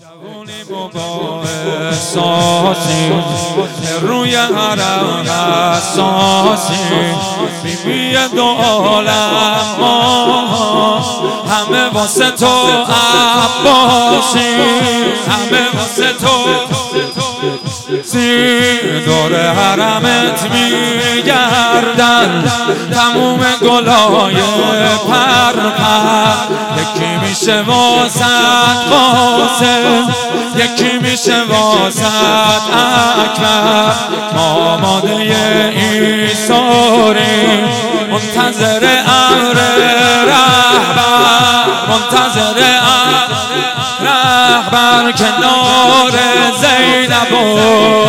جوونی با احساسی روی حرم حساسی بیبی دو عالم ما همه واسه تو عباسی همه واسه تو دور حرمت میگردن تموم گلای پر یکی میشه واسط قاسم یکی میشه واسط اکبر ما آماده ایثاری منتظر امر رهبر منتظر امر رهبر کنار زینب و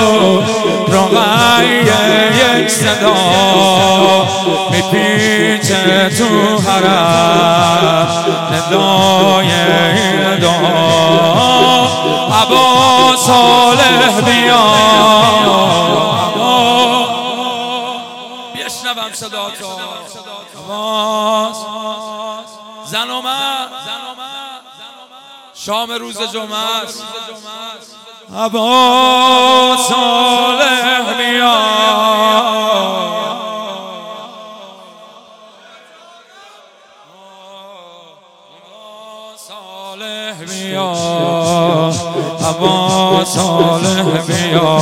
رقیه یک صدا میپیچه تو حرم ندای دعا عبا صالح بیا بیشنوم صدا تو عباس زن و مرد شام روز جمعه است عبا صالح بیا صالح بیا عبا صالح بیا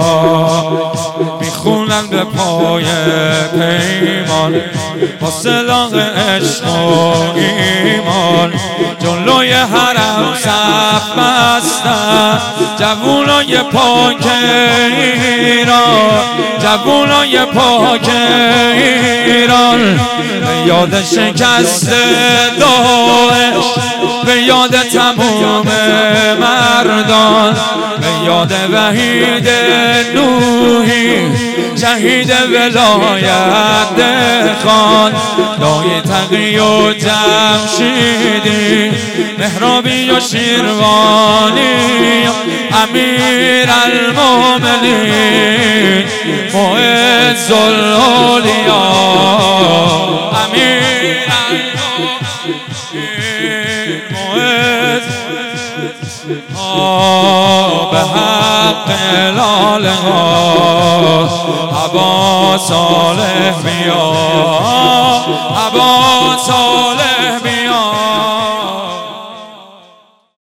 میخونن به پای پیمان با سلاح عشق و ایمان جلوی حرم صف بستن جوونای پاک ایران جوونای پاک ایران به یاد شکست داعش به یاد تمام مردان به یاد وحید نوحی شهید ولایت خان دای تقی و جمشیدی مهرابی و شیروانی امیر المومنین معز الاولیاء امیر المومنین به حق لالها عبا صالح بیا عبا صالح بیا